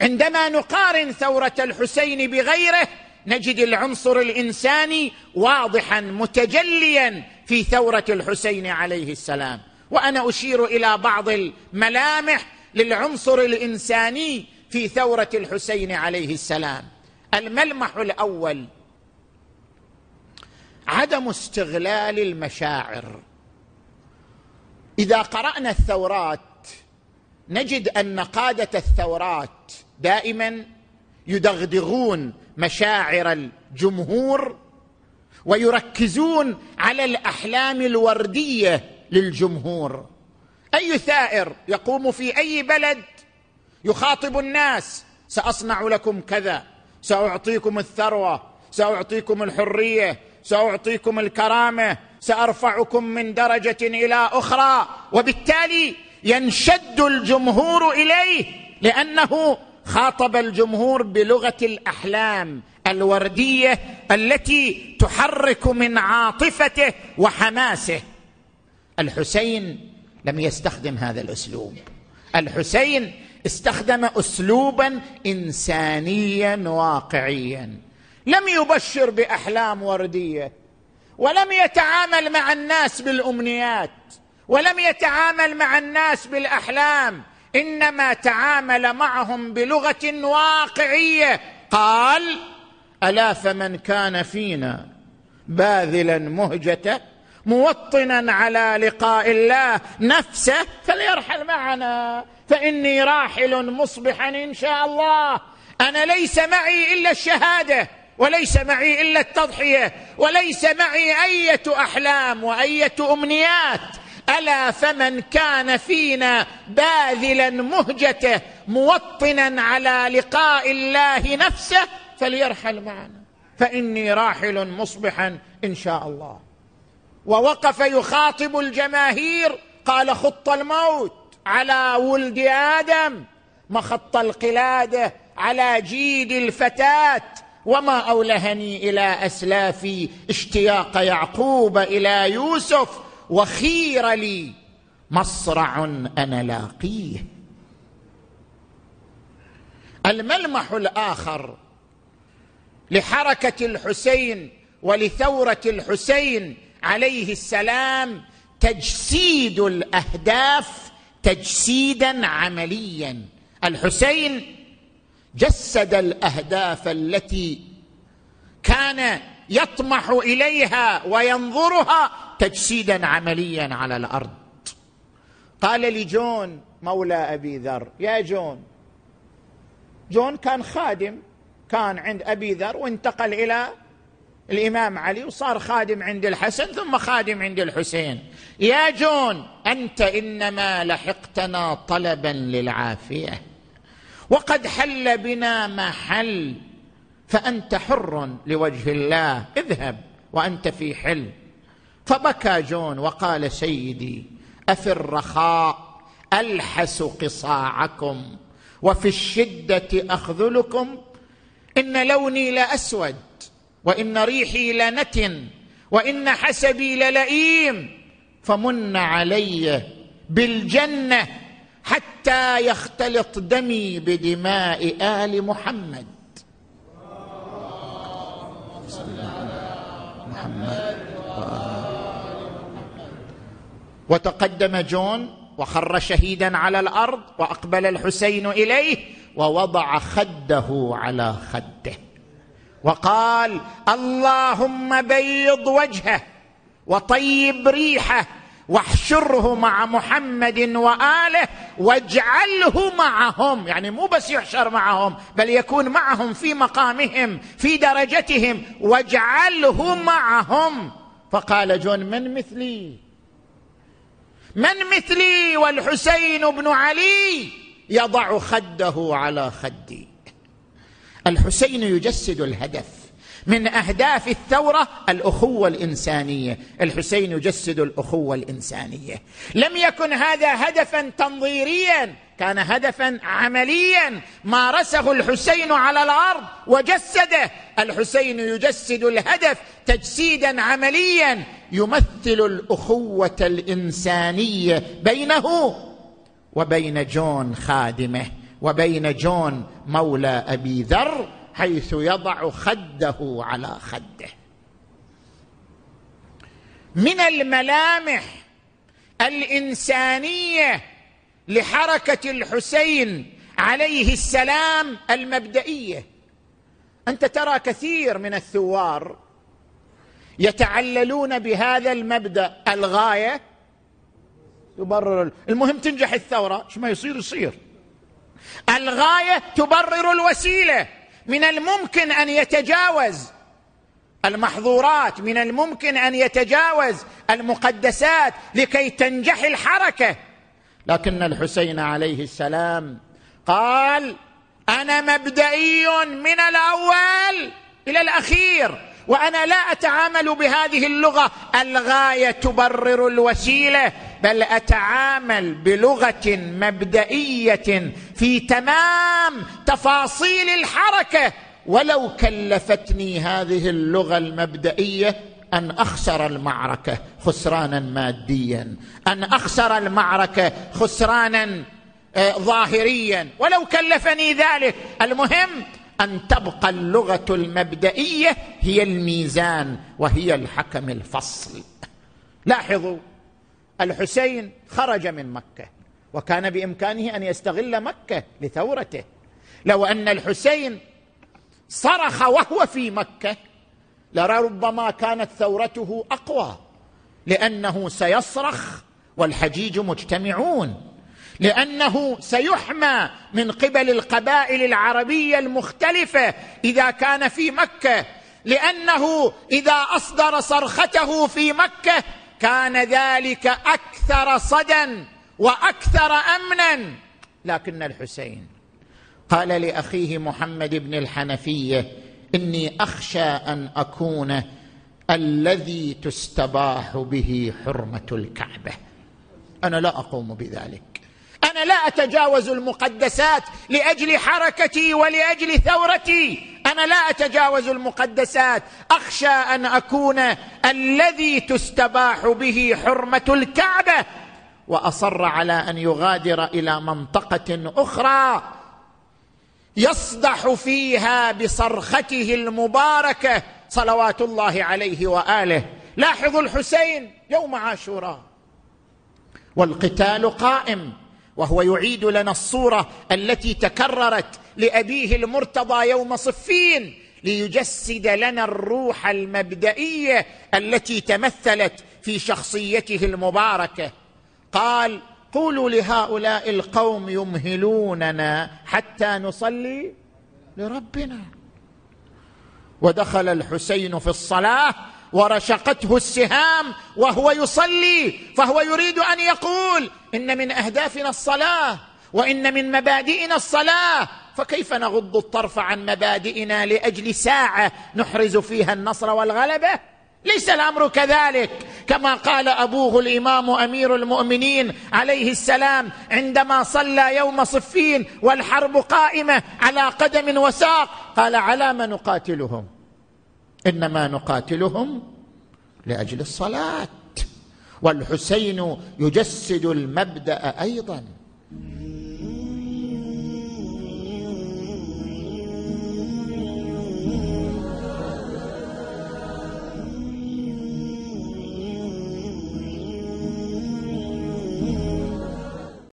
عندما نقارن ثورة الحسين بغيره نجد العنصر الإنساني واضحا متجليا في ثورة الحسين عليه السلام. وأنا أشير إلى بعض الملامح للعنصر الإنساني في ثورة الحسين عليه السلام. الملمح الأول عدم استغلال المشاعر. إذا قرأنا الثورات نجد أن قادة الثورات دائما يدغدغون مشاعر الجمهور ويركزون على الأحلام الوردية للجمهور. أي ثائر يقوم في أي بلد يخاطب الناس: سأصنع لكم كذا، سأعطيكم الثروة، سأعطيكم الحرية، سأعطيكم الكرامة، سأرفعكم من درجة إلى أخرى، وبالتالي ينشد الجمهور إليه لأنه خاطب الجمهور بلغة الأحلام الوردية التي تحرك من عاطفته وحماسه. الحسين لم يستخدم هذا الأسلوب. الحسين استخدم أسلوبا إنسانيا واقعيا، لم يبشر بأحلام وردية، ولم يتعامل مع الناس بالأمنيات، ولم يتعامل مع الناس بالأحلام، إنما تعامل معهم بلغة واقعية. قال: ألا فمن كان فينا باذلا مهجته موطنا على لقاء الله نفسه فليرحل معنا فإني راحل مصبحا إن شاء الله. أنا ليس معي إلا الشهادة، وليس معي إلا التضحية، وليس معي أية أحلام وأية أمنيات. ألا فمن كان فينا باذلا مهجته موطنا على لقاء الله نفسه فليرحل معنا فإني راحل مصبحا إن شاء الله. ووقف يخاطب الجماهير قال: خط الموت على ولد آدم مخط القلادة على جيد الفتاة، وما أولهني إلى أسلافي اشتياق يعقوب إلى يوسف، وخير لي مصرع أنا لاقيه. الملمح الآخر لحركة الحسين ولثورة الحسين عليه السلام تجسيد الأهداف تجسيدا عمليا. الحسين جسد الأهداف التي كان يطمح إليها وينظرها تجسيدا عمليا على الأرض. قال لجون مولى أبي ذر: يا جون كان خادم، كان عند أبي ذر وانتقل إلى الإمام علي وصار خادم عند الحسن ثم خادم عند الحسين. يا جون، أنت إنما لحقتنا طلبا للعافية، وقد حل بنا ما حل، فأنت حر لوجه الله، اذهب وأنت في حل. فبكى جون وقال: سيدي، أفي الرخاء ألحس قصاعكم وفي الشدة أخذلكم، إن لوني لأسود وإن ريحي لنتن وإن حسبي للئيم، فمن علي بالجنة حتى يختلط دمي بدماء آل محمد. وتقدم جون وخر شهيدا على الأرض، وأقبل الحسين إليه ووضع خده على خده وقال: اللهم بيض وجهه وطيب ريحه واحشره مع محمد وآله واجعله معهم. يعني مو بس يحشر معهم، بل يكون معهم في مقامهم في درجتهم، واجعله معهم. فقال جون: من مثلي والحسين بن علي يضع خده على خدي. الحسين يجسد الهدف من أهداف الثورة، الأخوة الإنسانية. الحسين يجسد الأخوة الإنسانية. لم يكن هذا هدفا تنظيريا، كان هدفا عمليا مارسه الحسين على الأرض وجسده. الحسين يجسد الهدف تجسيدا عمليا يمثل الأخوة الإنسانية بينه وبين جون خادمه وبين جون مولى أبي ذر حيث يضع خده على خده. من الملامح الإنسانية لحركة الحسين عليه السلام المبدئية. أنت ترى كثير من الثوار يتعللون بهذا المبدأ: الغاية تبرر، المهم تنجح الثورة، ايش ما يصير. الغاية تبرر الوسيلة. من الممكن أن يتجاوز المحظورات، من الممكن أن يتجاوز المقدسات لكي تنجح الحركة. لكن الحسين عليه السلام قال: أنا مبدئي من الأول إلى الأخير، وأنا لا أتعامل بهذه اللغة الغاية تبرر الوسيلة، بل أتعامل بلغة مبدئية في تمام تفاصيل الحركة، ولو كلفتني هذه اللغة المبدئية أن أخسر المعركة خسرانا ماديا، أن أخسر المعركة خسرانا ظاهريا، ولو كلفني ذلك. المهم أن تبقى اللغة المبدئية هي الميزان وهي الحكم الفصل. لاحظوا، الحسين خرج من مكة وكان بإمكانه أن يستغل مكة لثورته. لو أن الحسين صرخ وهو في مكة لربما كانت ثورته أقوى، لأنه سيصرخ والحجيج مجتمعون، لأنه سيحمى من قبل القبائل العربية المختلفة إذا كان في مكة، لأنه إذا أصدر صرخته في مكة كان ذلك أكثر صدى وأكثر أمنا. لكن الحسين قال لأخيه محمد بن الحنفية: إني أخشى أن أكون الذي تستباح به حرمة الكعبة، أنا لا أقوم بذلك، أنا لا أتجاوز المقدسات لأجل حركتي ولأجل ثورتي، أنا لا أتجاوز المقدسات، أخشى أن أكون الذي تستباح به حرمة الكعبة. وأصر على أن يغادر إلى منطقة أخرى يصدح فيها بصرخته المباركة صلوات الله عليه وآله. لاحظوا الحسين يوم عاشوراء والقتال قائم، وهو يعيد لنا الصورة التي تكررت لأبيه المرتضى يوم صفين ليجسد لنا الروح المبدئية التي تمثلت في شخصيته المباركة. قال: قولوا لهؤلاء القوم يمهلوننا حتى نصلي لربنا. ودخل الحسين في الصلاة ورشقته السهام وهو يصلي، فهو يريد أن يقول: إن من أهدافنا الصلاة، وإن من مبادئنا الصلاة، فكيف نغض الطرف عن مبادئنا لأجل ساعة نحرز فيها النصر والغلبة؟ ليس الأمر كذلك، كما قال أبوه الإمام أمير المؤمنين عليه السلام عندما صلى يوم صفين والحرب قائمة على قدم وساق، قال: على ما نقاتلهم؟ إنما نقاتلهم لأجل الصلاة. والحسين يجسد المبدأ أيضا.